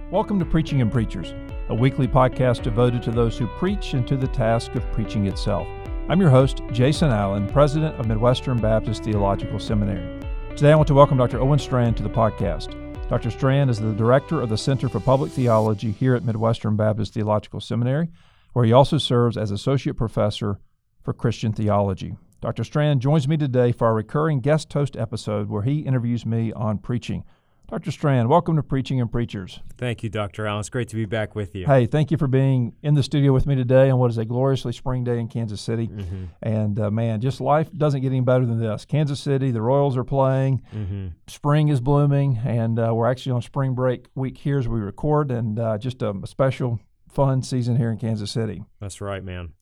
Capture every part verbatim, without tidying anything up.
Welcome to Preaching and Preachers, a weekly podcast devoted to those who preach and to the task of preaching itself. I'm your host, Jason Allen, president of Midwestern Baptist Theological Seminary. Today I want to welcome Doctor Owen Strachan to the podcast. Doctor Strachan is the director of the Center for Public Theology here at Midwestern Baptist Theological Seminary, where he also serves as associate professor for Christian theology. Doctor Strachan joins me today for our recurring guest host episode where he interviews me on preaching. Doctor Strachan, welcome to Preaching and Preachers. Thank you, Doctor Allen. It's great to be back with you. Hey, thank you for being in the studio with me today on what is a gloriously spring day in Kansas City. Mm-hmm. And uh, man, just life doesn't get any better than this. Kansas City, the Royals are playing, mm-hmm. spring is blooming, and uh, we're actually on spring break week here as we record, and uh, just a, a special, fun season here in Kansas City. That's right, man.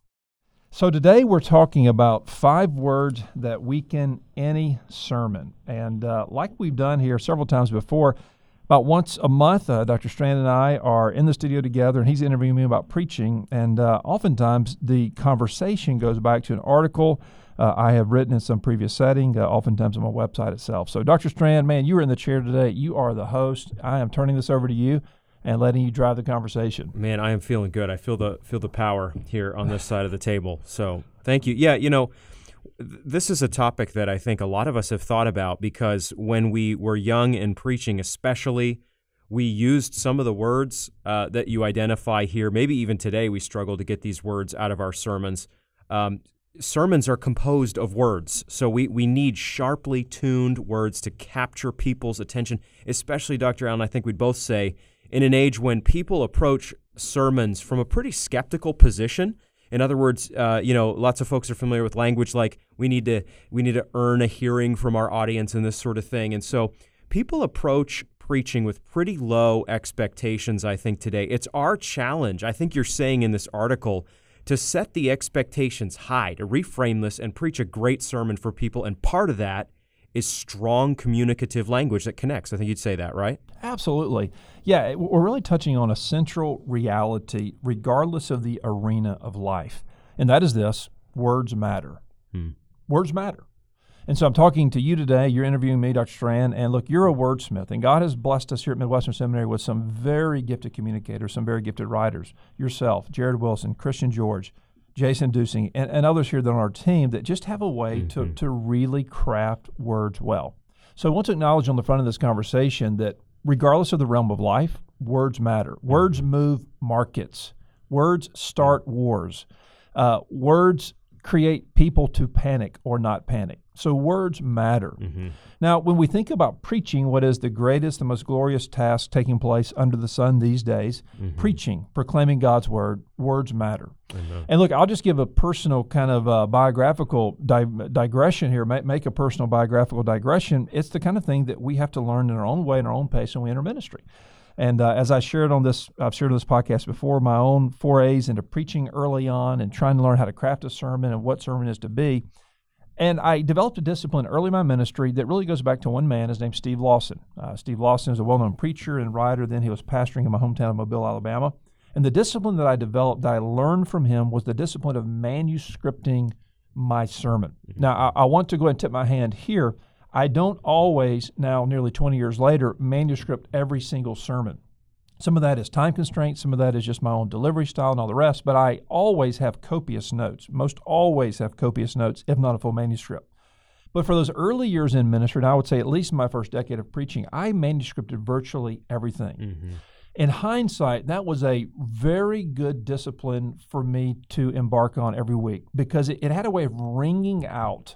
So today we're talking about five words that weaken any sermon. And uh, like we've done here several times before, about once a month, uh, Doctor Strachan and I are in the studio together, and he's interviewing me about preaching. And uh, oftentimes the conversation goes back to an article uh, I have written in some previous setting, uh, oftentimes on my website itself. So Doctor Strachan, man, you are in the chair today. You are the host. I am turning this over to you and letting you drive the conversation. Man, I am feeling good. I feel the feel the power here on this side of the table. So thank you. Yeah, you know, th- this is a topic that I think a lot of us have thought about because when we were young in preaching especially, we used some of the words uh, that you identify here. Maybe even today we struggle to get these words out of our sermons. Um, sermons are composed of words, so we, we need sharply tuned words to capture people's attention, especially, Doctor Allen, I think we'd both say, in an age when people approach sermons from a pretty skeptical position. In other words, uh, you know, lots of folks are familiar with language like we need to we need to earn a hearing from our audience and this sort of thing. And so people approach preaching with pretty low expectations, I think, today. It's our challenge, I think you're saying in this article, to set the expectations high, to reframe this and preach a great sermon for people. And part of that is strong communicative language that connects. I think you'd say that, right? Absolutely. Yeah, we're really touching on a central reality regardless of the arena of life. And that is this: words matter. Hmm. Words matter. And so I'm talking to you today. You're interviewing me, Doctor Strachan, and look, you're a wordsmith, and God has blessed us here at Midwestern Seminary with some very gifted communicators, some very gifted writers. Yourself, Jared Wilson, Christian George, Jason Dusing, and, and others here that are on our team that just have a way mm-hmm. to, to really craft words well. So I want to acknowledge on the front of this conversation that regardless of the realm of life, words matter. Mm-hmm. Words move markets. Words start wars. Uh, words create people to panic or not panic. So words matter. Mm-hmm. Now, when we think about preaching, what is the greatest, the most glorious task taking place under the sun these days? Mm-hmm. Preaching, proclaiming God's word, words matter. Amen. And look, I'll just give a personal kind of uh, biographical di- digression here, make, make a personal biographical digression. It's the kind of thing that we have to learn in our own way, in our own pace when we enter ministry. And uh, as I shared on this, I've shared on this podcast before, my own forays into preaching early on and trying to learn how to craft a sermon and what sermon is to be. And I developed a discipline early in my ministry that really goes back to one man. His name's Steve Lawson. Uh, Steve Lawson is a well-known preacher and writer. Then he was pastoring in my hometown of Mobile, Alabama. And the discipline that I developed, that I learned from him, was the discipline of manuscripting my sermon. Mm-hmm. Now, I, I want to go ahead and tip my hand here. I don't always, now nearly twenty years later, manuscript every single sermon. Some of that is time constraints, some of that is just my own delivery style and all the rest, but I always have copious notes, most always have copious notes, if not a full manuscript. But for those early years in ministry, and I would say at least in my first decade of preaching, I manuscripted virtually everything. Mm-hmm. In hindsight, that was a very good discipline for me to embark on every week because it, it had a way of wringing out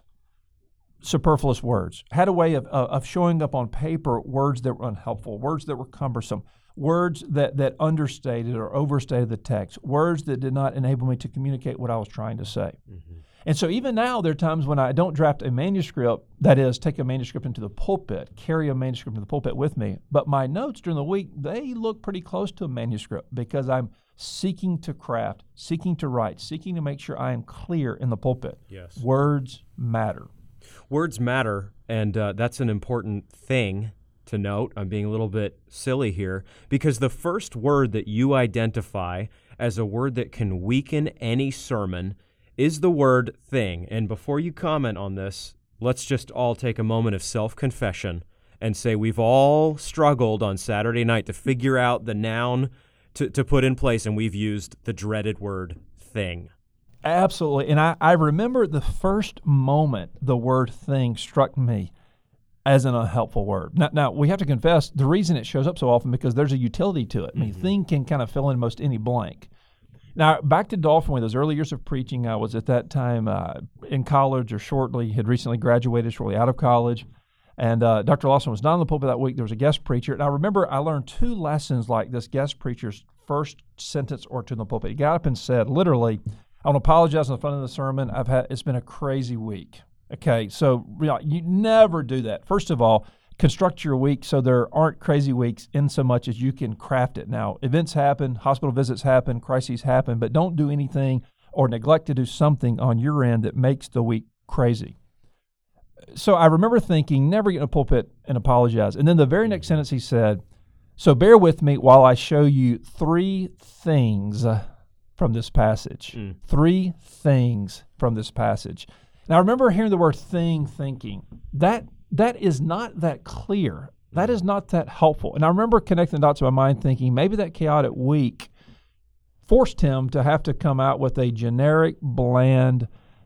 superfluous words, had a way of, of, of showing up on paper words that were unhelpful, words that were cumbersome, words that, that understated or overstated the text, words that did not enable me to communicate what I was trying to say. Mm-hmm. And so even now, there are times when I don't draft a manuscript, that is, take a manuscript into the pulpit, carry a manuscript into the pulpit with me, but my notes during the week, they look pretty close to a manuscript because I'm seeking to craft, seeking to write, seeking to make sure I am clear in the pulpit. Yes. Words matter. Words matter, and uh, that's an important thing to note. I'm being a little bit silly here, because the first word that you identify as a word that can weaken any sermon is the word thing. And before you comment on this, let's just all take a moment of self-confession and say we've all struggled on Saturday night to figure out the noun to, to put in place, and we've used the dreaded word thing. Absolutely. And I, I remember the first moment the word thing struck me as an unhelpful word. Now, now, we have to confess, the reason it shows up so often because there's a utility to it. I mean, mm-hmm. thing can kind of fill in most any blank. Now, back to Dolphin, those early years of preaching, I was at that time uh, in college or shortly, had recently graduated, shortly out of college. And uh, Doctor Lawson was not on the pulpit that week. There was a guest preacher. And I remember I learned two lessons like this guest preacher's first sentence or two in the pulpit. He got up and said, literally, I want to apologize on the front of the sermon. I've had It's been a crazy week. Okay, so you know, you never do that. First of all, construct your week so there aren't crazy weeks in so much as you can craft it. Now, events happen, hospital visits happen, crises happen, but don't do anything or neglect to do something on your end that makes the week crazy. So I remember thinking, never get in a pulpit and apologize. And then the very next sentence he said, so bear with me while I show you three things from this passage. Mm. Three things from this passage. Now, I remember hearing the word thing, thinking, that that is not that clear. That is not that helpful. And I remember connecting the dots in my mind thinking maybe that chaotic week forced him to have to come out with a generic, bland,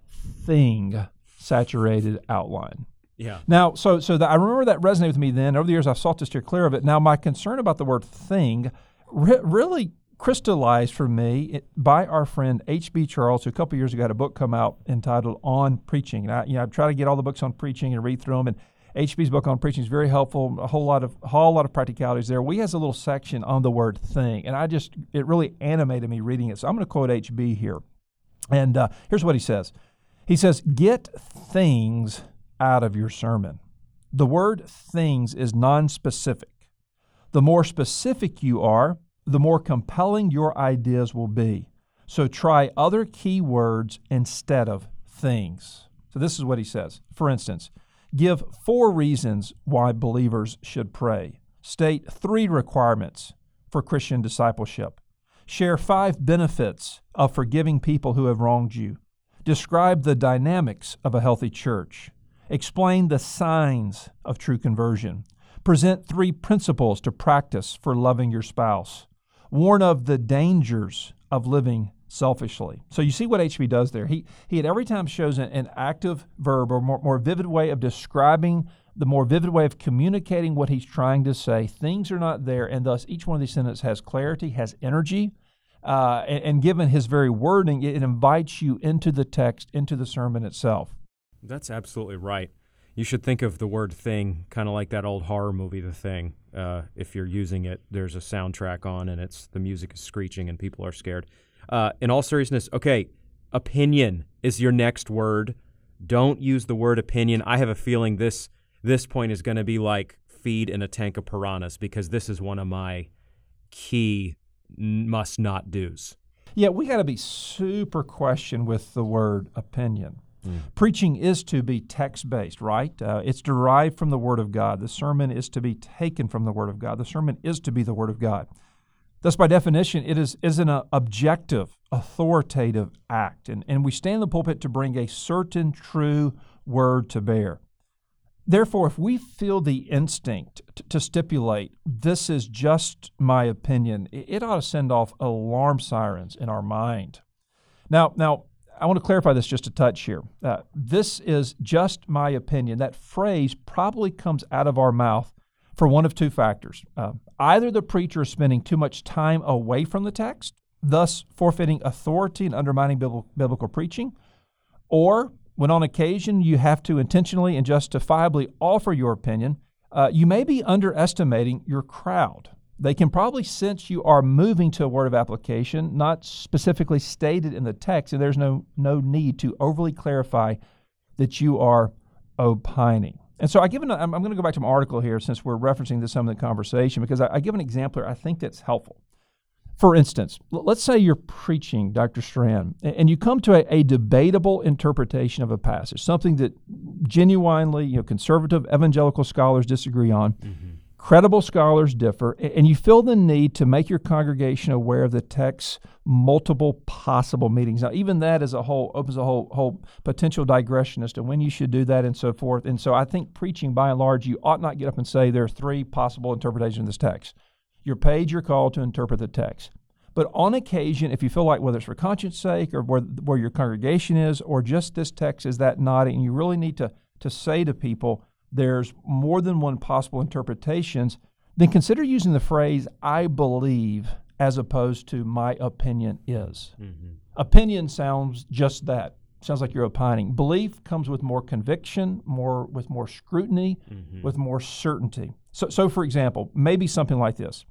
thing-saturated outline. Yeah. Now, so so that I remember that resonated with me then. Over the years, I've sought to steer clear of it. Now, my concern about the word thing re- really crystallized for me by our friend H B Charles, who a couple years ago had a book come out entitled On Preaching. And I, you know, I try to get all the books on preaching and read through them. And H B's book on preaching is very helpful. A whole lot of a whole lot of practicalities there. We has a little section on the word thing, and I just it really animated me reading it. So I'm going to quote H B here, and uh, here's what he says. He says, "Get things out of your sermon. The word things is non-specific. The more specific you are, the more compelling your ideas will be. So try other key words instead of things." So this is what he says. For instance, give four reasons why believers should pray. State three requirements for Christian discipleship. Share five benefits of forgiving people who have wronged you. Describe the dynamics of a healthy church. Explain the signs of true conversion. Present three principles to practice for loving your spouse. Warn of the dangers of living selfishly. So you see what H B does there. He he at every time shows an, an active verb or more, more vivid way of describing, the more vivid way of communicating what he's trying to say. Things are not there, and thus each one of these sentences has clarity, has energy, uh, and, and given his very wording, it invites you into the text, into the sermon itself. That's absolutely right. You should think of the word thing kind of like that old horror movie, The Thing. Uh, if you're using it, there's a soundtrack on and it's the music is screeching and people are scared. Uh, in all seriousness, okay, opinion is your next word. Don't use the word opinion. I have a feeling this this point is going to be like feed in a tank of piranhas because this is one of my key must not do's. Yeah, we got to be super question with the word opinion. Mm. Preaching is to be text-based, right? Uh, it's derived from the Word of God. The sermon is to be taken from the Word of God. The sermon is to be the Word of God. Thus, by definition, it is, is an uh, objective, authoritative act. And, and we stand in the pulpit to bring a certain true word to bear. Therefore, if we feel the instinct t- to stipulate, this is just my opinion, it, it ought to send off alarm sirens in our mind. Now, now, I want to clarify this just a touch here. Uh, this is just my opinion. That phrase probably comes out of our mouth for one of two factors. Uh, either the preacher is spending too much time away from the text, thus forfeiting authority and undermining biblical, biblical preaching, or when on occasion you have to intentionally and justifiably offer your opinion, uh, you may be underestimating your crowd. They can probably sense you are moving to a word of application, not specifically stated in the text, and there's no no need to overly clarify that you are opining. And so I give an, I'm, I'm going to go back to my article here since we're referencing this some of the conversation because I, I give an example I think that's helpful. For instance, let's say you're preaching, Doctor Strand, and you come to a, a debatable interpretation of a passage, something that genuinely, you know, conservative evangelical scholars disagree on. Mm-hmm. Credible scholars differ, and you feel the need to make your congregation aware of the text's multiple possible meanings. Now, even that as a whole opens a whole whole potential digression as to when you should do that and so forth. And so I think preaching, by and large, you ought not get up and say there are three possible interpretations of this text. You're paid, you're called to interpret the text. But on occasion, if you feel like whether it's for conscience sake or where, where your congregation is or just this text is that naughty, and you really need to, to say to people, there's more than one possible interpretations, then consider using the phrase, I believe, as opposed to my opinion is. Mm-hmm. Opinion sounds just that. Sounds like you're opining. Belief comes with more conviction, more with more scrutiny, mm-hmm. with more certainty. So, so, for example, maybe something like this.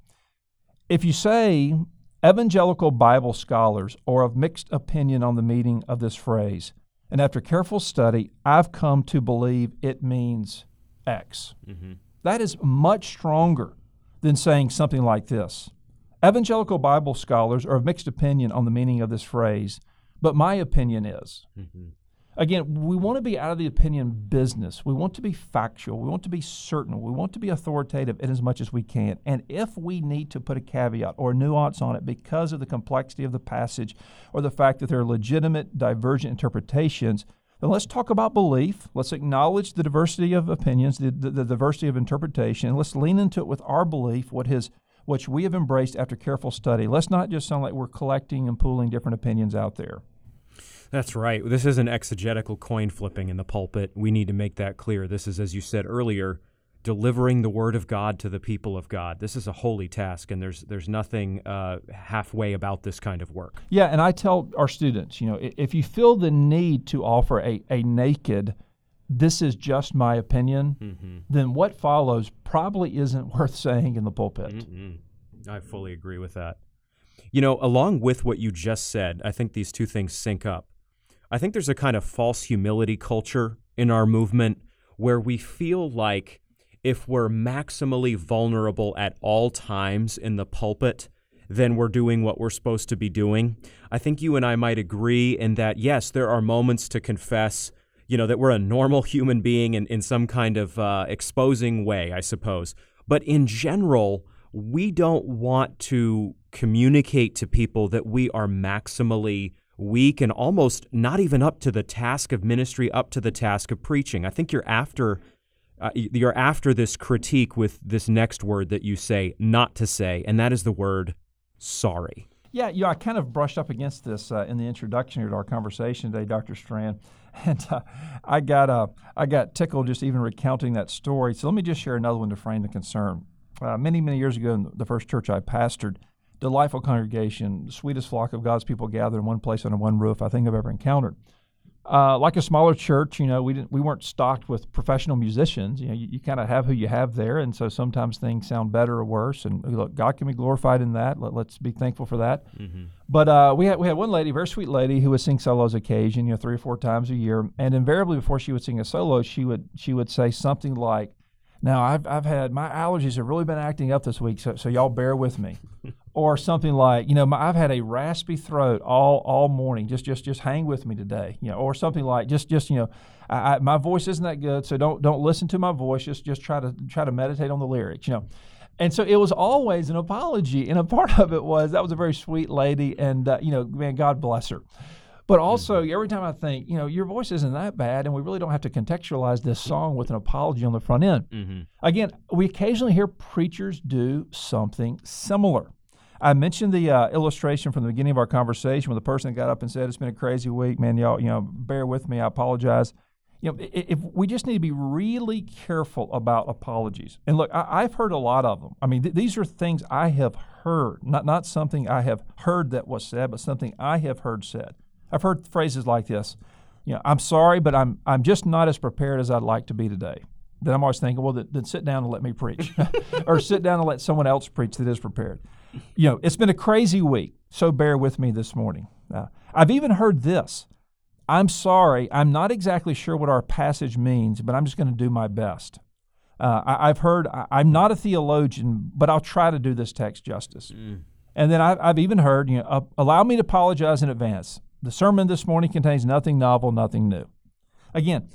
If you say, evangelical Bible scholars are of mixed opinion on the meaning of this phrase, and after careful study, I've come to believe it means X. Mm-hmm. That is much stronger than saying something like this. Evangelical Bible scholars are of mixed opinion on the meaning of this phrase, but my opinion is. Mm-hmm. Again, we want to be out of the opinion business. We want to be factual. We want to be certain. We want to be authoritative in as much as we can. And if we need to put a caveat or a nuance on it because of the complexity of the passage or the fact that there are legitimate divergent interpretations, then let's talk about belief. Let's acknowledge the diversity of opinions, the, the, the diversity of interpretation, and let's lean into it with our belief, what his, which we have embraced after careful study. Let's not just sound like we're collecting and pooling different opinions out there. That's right. This isn't exegetical coin flipping in the pulpit. We need to make that clear. This is, as you said earlier, delivering the word of God to the people of God. This is a holy task, and there's there's nothing uh, halfway about this kind of work. Yeah, and I tell our students, you know, if you feel the need to offer a, a naked, this is just my opinion, mm-hmm. then what follows probably isn't worth saying in the pulpit. Mm-hmm. I fully agree with that. You know, along with what you just said, I think these two things sync up. I think there's a kind of false humility culture in our movement where we feel like if we're maximally vulnerable at all times in the pulpit, then we're doing what we're supposed to be doing. I think you and I might agree in that, yes, there are moments to confess, you know, that we're a normal human being in, in some kind of uh, exposing way, I suppose. But in general, we don't want to communicate to people that we are maximally weak and almost not even up to the task of ministry, up to the task of preaching. I think you're after uh, you're after this critique with this next word that you say not to say, and that is the word sorry. Yeah, you know, I kind of brushed up against this uh, in the introduction here to our conversation today, Doctor Strand, and uh, I got uh, I got tickled just even recounting that story. So let me just share another one to frame the concern. Uh, many, many years ago in the first church I pastored, delightful congregation, the sweetest flock of God's people gathered in one place under one roof I think I've ever encountered. Uh, like a smaller church, you know, we didn't we weren't stocked with professional musicians. You know, you, you kind of have who you have there, and so sometimes things sound better or worse. And look, God can be glorified in that. Let, let's be thankful for that. Mm-hmm. But uh, we had we had one lady, very sweet lady, who would sing solos occasion, you know, three or four times a year. And invariably, before she would sing a solo, she would she would say something like, "Now I've I've had my allergies have really been acting up this week, so so y'all bear with me." Or something like, you know, my, I've had a raspy throat all all morning. Just just just hang with me today, you know. Or something like, just just you know, I, I, my voice isn't that good, so don't don't listen to my voice. Just just try to try to meditate on the lyrics, you know. And so it was always an apology, and a part of it was that was a very sweet lady, and uh, you know, man, God bless her. But also, mm-hmm. every time I think, you know, your voice isn't that bad, and we really don't have to contextualize this song with an apology on the front end. Mm-hmm. Again, we occasionally hear preachers do something similar. I mentioned the uh, illustration from the beginning of our conversation when the person got up and said, "It's been a crazy week, man. Y'all, you know, bear with me. I apologize." You know, if we just need to be really careful about apologies. And look, I, I've heard a lot of them. I mean, th- these are things I have heard, not not something I have heard that was said, but something I have heard said. I've heard phrases like this. You know, "I'm sorry, but I'm I'm just not as prepared as I'd like to be today." Then I'm always thinking, well, then, then sit down and let me preach, or sit down and let someone else preach that is prepared. You know, it's been a crazy week, so bear with me this morning. Uh, I've even heard this. "I'm sorry, I'm not exactly sure what our passage means, but I'm just going to do my best." Uh, I, I've heard, I, I'm not a theologian, but I'll try to do this text justice. Mm. And then I've, I've even heard, you know, uh, allow me to apologize in advance. The sermon this morning contains nothing novel, nothing new. Again,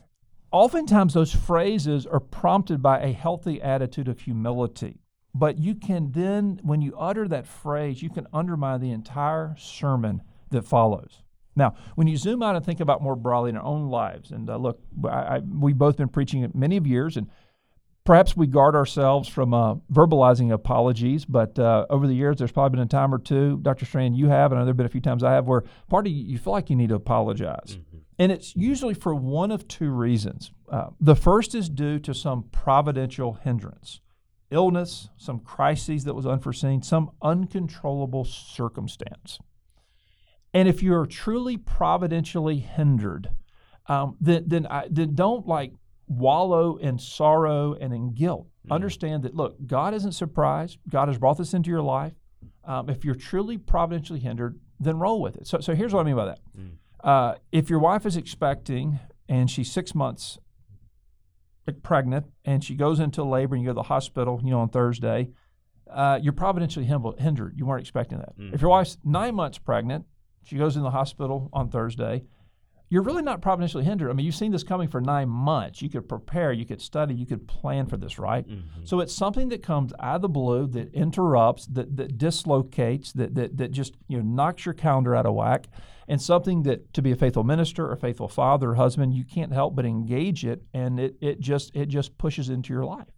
oftentimes those phrases are prompted by a healthy attitude of humility. But you can then, when you utter that phrase, you can undermine the entire sermon that follows. Now, when you zoom out and think about more broadly in our own lives, and uh, look, I, I, we've both been preaching it many of years, and perhaps we guard ourselves from uh, verbalizing apologies, but uh, over the years, there's probably been a time or two, Doctor Strand, you have, and I know there have been a few times I have, where part of you, you feel like you need to apologize. Mm-hmm. And it's usually for one of two reasons. Uh, the first is due to some providential hindrance. Illness, some crises that was unforeseen, some uncontrollable circumstance. And if you're truly providentially hindered, um, then then, I, then don't like wallow in sorrow and in guilt. Mm. Understand that, look, God isn't surprised. God has brought this into your life. Um, if you're truly providentially hindered, then roll with it. So, so here's what I mean by that. Mm. Uh, if your wife is expecting and she's six months pregnant and she goes into labor and you go to the hospital, you know, on Thursday, uh, you're providentially hindered. You weren't expecting that. Mm-hmm. If your wife's nine months pregnant, she goes in the hospital on Thursday, you're really not providentially hindered. I mean, you've seen this coming for nine months. You could prepare, you could study, you could plan for this, right? Mm-hmm. So it's something that comes out of the blue, that interrupts, that, that dislocates, that, that that just, you know, knocks your calendar out of whack, and something that, to be a faithful minister or faithful father or husband, you can't help but engage it, and it it just it just pushes into your life.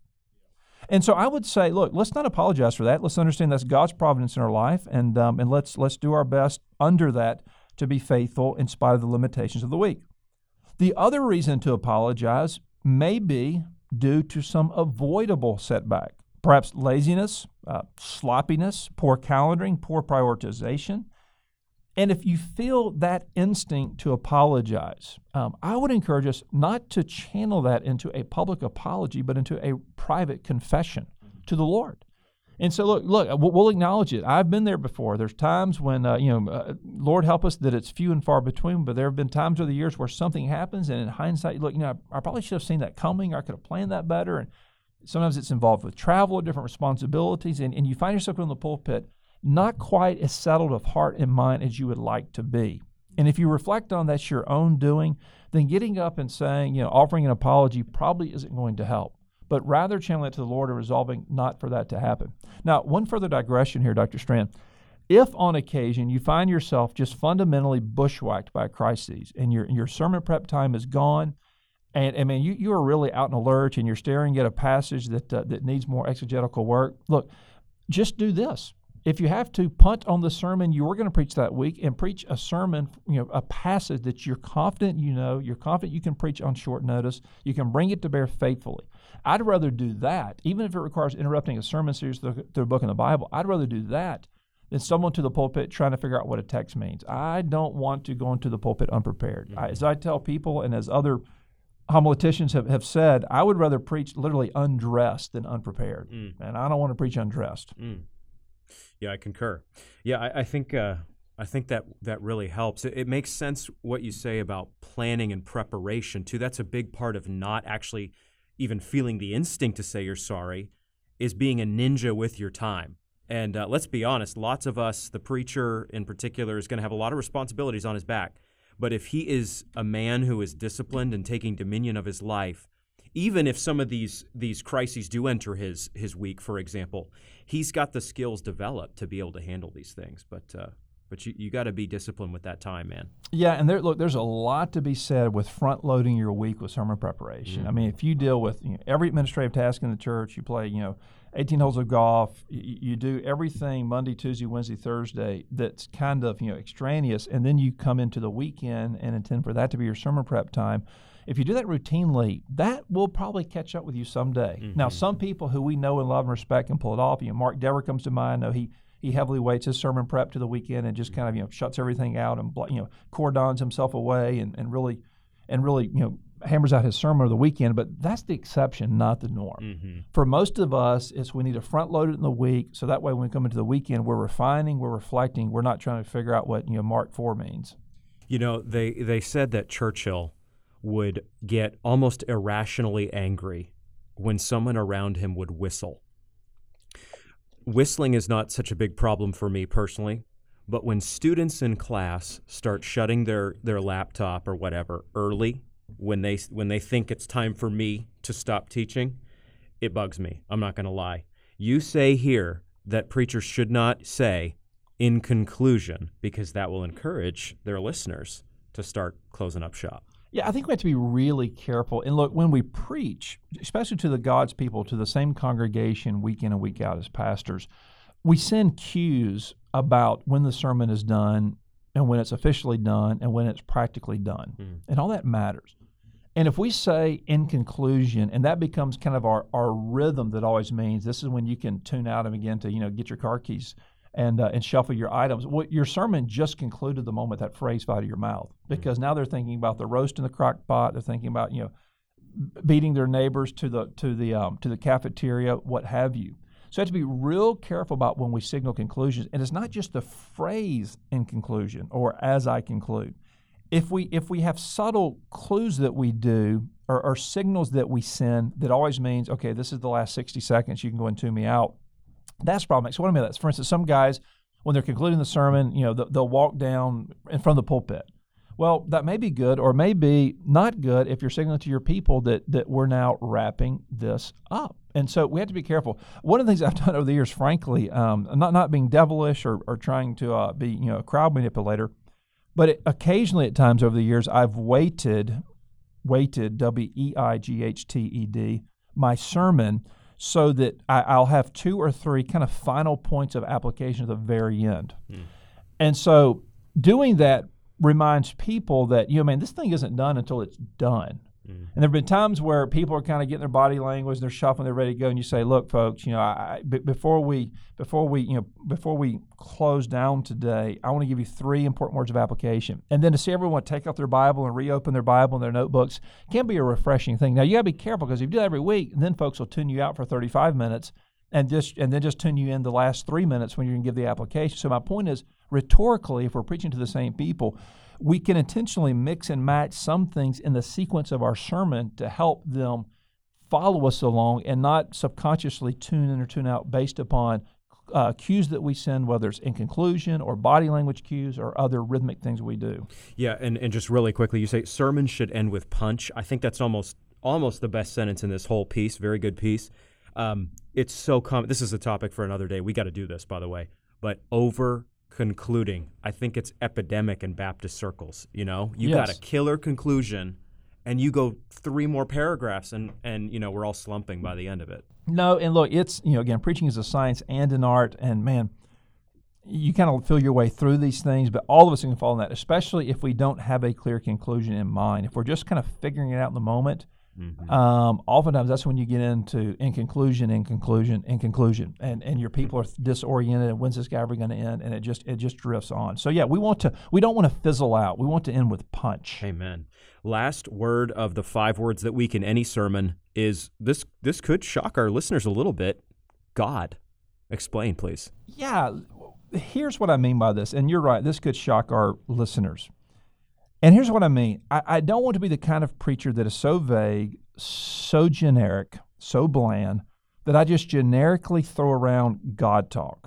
And so I would say, look, let's not apologize for that. Let's understand that's God's providence in our life, and um, and let's let's do our best under that to be faithful in spite of the limitations of the week. The other reason to apologize may be due to some avoidable setback, perhaps laziness, uh, sloppiness, poor calendaring, poor prioritization. And if you feel that instinct to apologize, um, I would encourage us not to channel that into a public apology, but into a private confession to the Lord. And so, look, look, we'll acknowledge it. I've been there before. There's times when, uh, you know, uh, Lord help us that it's few and far between, but there have been times over the years where something happens, and in hindsight, look, you know, I, I probably should have seen that coming, or I could have planned that better. And sometimes it's involved with travel, different responsibilities, and, and you find yourself in the pulpit not quite as settled of heart and mind as you would like to be. And if you reflect on that's your own doing, then getting up and saying, you know, offering an apology probably isn't going to help, but rather channeling it to the Lord and resolving not for that to happen. Now, one further digression here, Doctor Strand. If on occasion you find yourself just fundamentally bushwhacked by a crisis and your your sermon prep time is gone, and I mean you, you are really out in a lurch and you're staring at a passage that uh, that needs more exegetical work, look, just do this. If you have to, punt on the sermon you were going to preach that week and preach a sermon, you know, a passage that you're confident you know, you're confident you can preach on short notice, you can bring it to bear faithfully. I'd rather do that, even if it requires interrupting a sermon series through, through a book in the Bible. I'd rather do that than someone to the pulpit trying to figure out what a text means. I don't want to go into the pulpit unprepared. Mm-hmm. I, as I tell people, and as other homileticians have, have said, I would rather preach literally undressed than unprepared. Mm. And I don't want to preach undressed. Mm. Yeah, I concur. Yeah, I, I think uh, I think that that really helps. It, it makes sense what you say about planning and preparation too. That's a big part of not actually even feeling the instinct to say you're sorry, is being a ninja with your time. And uh, let's be honest, lots of us, the preacher in particular, is going to have a lot of responsibilities on his back. But if he is a man who is disciplined and taking dominion of his life, even if some of these these crises do enter his his week, for example, he's got the skills developed to be able to handle these things. But uh, but you, you got to be disciplined with that time, man. Yeah, and there, look, there's a lot to be said with front-loading your week with sermon preparation. Mm-hmm. I mean, if you deal with you know, every administrative task in the church, you play, you know, eighteen holes of golf, you, you do everything Monday, Tuesday, Wednesday, Thursday that's kind of, you know, extraneous, and then you come into the weekend and intend for that to be your sermon prep time. If you do that routinely, that will probably catch up with you someday. Mm-hmm. Now, some people who we know and love and respect can pull it off. You know, Mark Dever comes to mind. I know he he heavily weights his sermon prep to the weekend and just kind of, you know, shuts everything out and, you know, cordons himself away and, and really and really, you know, hammers out his sermon of the weekend. But that's the exception, not the norm. Mm-hmm. For most of us, it's we need to front load it in the week so that way when we come into the weekend, we're refining, we're reflecting, we're not trying to figure out what, you know, Mark four means. You know, they they said that Churchill would get almost irrationally angry when someone around him would whistle. Whistling is not such a big problem for me personally, but when students in class start shutting their, their laptop or whatever early when they when they think it's time for me to stop teaching, it bugs me. I'm not going to lie. You say here that preachers should not say in conclusion, because that will encourage their listeners to start closing up shop. Yeah, I think we have to be really careful. And look, when we preach, especially to the God's people, to the same congregation week in and week out as pastors, we send cues about when the sermon is done and when it's officially done and when it's practically done. Mm. And all that matters. And if we say in conclusion, and that becomes kind of our, our rhythm that always means this is when you can tune out and begin to, you know, get your car keys and uh, and shuffle your items. Well, your sermon just concluded the moment that phrase fell out of your mouth, because now they're thinking about the roast in the crock pot. They're thinking about, you know, beating their neighbors to the to the um, to the cafeteria, what have you. So we have to be real careful about when we signal conclusions. And it's not just the phrase in conclusion or as I conclude. If we if we have subtle clues that we do or, or signals that we send that always means, okay, this is the last sixty seconds, you can go and tune me out, that's problematic. So what I mean by that is, for instance, some guys, when they're concluding the sermon, you know, they'll, they'll walk down in front of the pulpit. Well, that may be good or may be not good if you're signaling to your people that that we're now wrapping this up. And so we have to be careful. One of the things I've done over the years, frankly, um, not not being devilish or, or trying to uh, be you know a crowd manipulator, but it, occasionally at times over the years I've weighted, weighted W E I G H T E D, my sermon so that I, I'll have two or three kind of final points of application at the very end. Hmm. And so doing that reminds people that, you know, man, this thing isn't done until it's done. Mm. And there have been times where people are kind of getting their body language, they're shuffling, they're ready to go, and you say, "Look, folks, you know, I, b- before we, before we, you know, before we close down today, I want to give you three important words of application." And then to see everyone take out their Bible and reopen their Bible and their notebooks can be a refreshing thing. Now you got to be careful, because if you do that every week, then folks will tune you out for thirty-five minutes and just and then just tune you in the last three minutes when you're going to give the application. So my point is, rhetorically, if we're preaching to the same people, we can intentionally mix and match some things in the sequence of our sermon to help them follow us along and not subconsciously tune in or tune out based upon uh, cues that we send, whether it's in conclusion or body language cues or other rhythmic things we do. Yeah, and, and just really quickly, you say sermons should end with punch. I think that's almost almost the best sentence in this whole piece. Very good piece. Um, it's so common. This is a topic for another day. We got to do this, by the way. But over concluding, I think it's epidemic in Baptist circles. You know, you yes. got a killer conclusion, and you go three more paragraphs, and and you know we're all slumping by the end of it. No, and look, it's you know again, preaching is a science and an art, and man, you kind of feel your way through these things, but all of us can fall in that, especially if we don't have a clear conclusion in mind. If we're just kind of figuring it out in the moment. Mm-hmm. Um, oftentimes that's when you get into in conclusion, in conclusion, in conclusion, and and your people are disoriented. And when's this guy ever going to end? And it just it just drifts on. So yeah, we want to we don't want to fizzle out. We want to end with punch. Amen. Last word of the five words that week in any sermon is this. This could shock our listeners a little bit. God, explain, please. Yeah, here's what I mean by this, and you're right. This could shock our listeners. And here's what I mean. I, I don't want to be the kind of preacher that is so vague, so generic, so bland, that I just generically throw around God talk.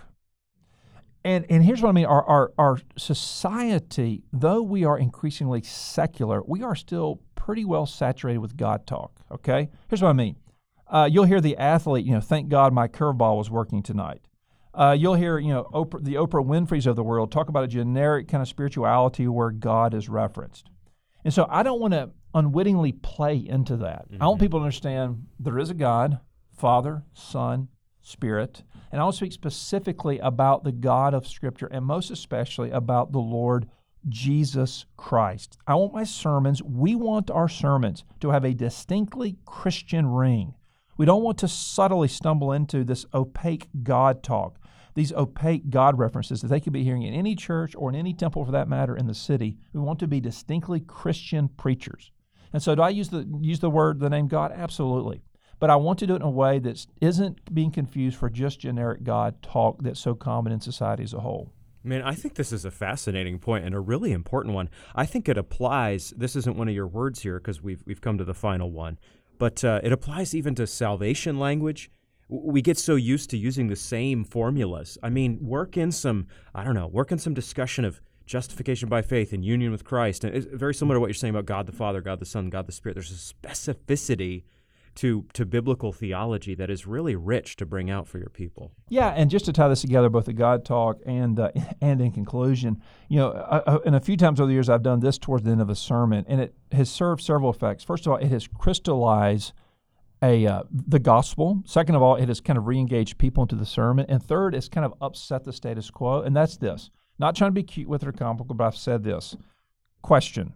And and here's what I mean. Our, our, our society, though we are increasingly secular, we are still pretty well saturated with God talk, okay? Here's what I mean. Uh, you'll hear the athlete, you know, thank God my curveball was working tonight. Uh, you'll hear, you know, Oprah, the Oprah Winfreys of the world talk about a generic kind of spirituality where God is referenced. And so I don't want to unwittingly play into that. Mm-hmm. I want people to understand there is a God, Father, Son, Spirit, and I want to speak specifically about the God of Scripture and most especially about the Lord Jesus Christ. I want my sermons, we want our sermons to have a distinctly Christian ring. We don't want to subtly stumble into this opaque God talk, these opaque God references that they could be hearing in any church or in any temple for that matter in the city. We want to be distinctly Christian preachers. And so do I use the use the word, the name God? Absolutely. But I want to do it in a way that isn't being confused for just generic God talk that's so common in society as a whole. Man, I think this is a fascinating point and a really important one. I think it applies, this isn't one of your words here because we've we've come to the final one, but uh, it applies even to salvation language. We get so used to using the same formulas. I mean, work in some, I don't know, work in some discussion of justification by faith and union with Christ. And it's very similar to what you're saying about God the Father, God the Son, God the Spirit. There's a specificity to to biblical theology that is really rich to bring out for your people. Yeah, and just to tie this together, both the God talk and uh, and in conclusion, you know, I, I, and a few times over the years I've done this towards the end of a sermon, and it has served several effects. First of all, it has crystallized a uh, the gospel. Second of all, it has kind of re-engaged people into the sermon. And third, it's kind of upset the status quo, and that's this. Not trying to be cute with it or comical, but I've said this. Question,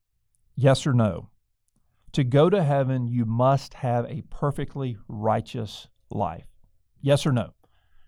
yes or no? To go to heaven, you must have a perfectly righteous life. Yes or no?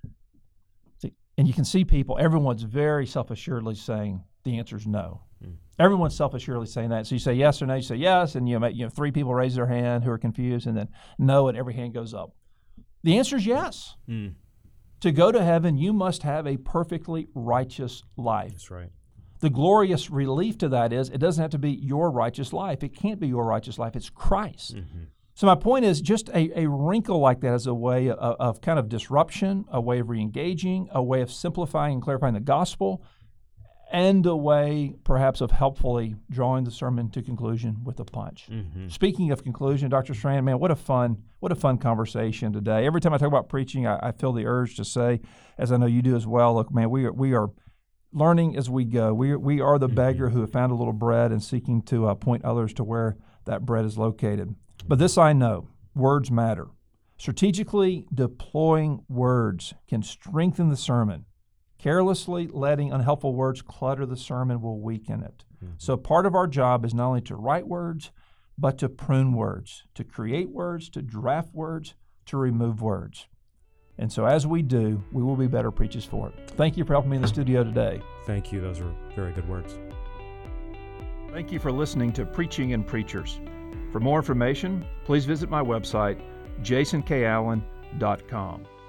See, and you can see people, everyone's very self-assuredly saying the answer is no. Mm. Everyone's self-assuredly saying that. So you say yes or no, you say yes, and you know, you know three people raise their hand who are confused, and then no, and every hand goes up. The answer is yes. Mm. To go to heaven, you must have a perfectly righteous life. That's right. The glorious relief to that is it doesn't have to be your righteous life. It can't be your righteous life. It's Christ. Mm-hmm. So my point is just a, a wrinkle like that is a way of, of kind of disruption, a way of re-engaging, a way of simplifying and clarifying the gospel, and a way perhaps of helpfully drawing the sermon to conclusion with a punch. Mm-hmm. Speaking of conclusion, Doctor Strand, man, what a fun what a fun conversation today. Every time I talk about preaching, I, I feel the urge to say, as I know you do as well, look, man, we are, we are learning as we go. We, we are the mm-hmm. beggar who have found a little bread and seeking to uh, point others to where that bread is located. But this I know, words matter. Strategically deploying words can strengthen the sermon. Carelessly letting unhelpful words clutter the sermon will weaken it. Mm-hmm. So part of our job is not only to write words, but to prune words, to create words, to draft words, to remove words. And so as we do, we will be better preachers for it. Thank you for helping me in the studio today. Thank you. Those are very good words. Thank you for listening to Preaching and Preachers. For more information, please visit my website, jason k allen dot com.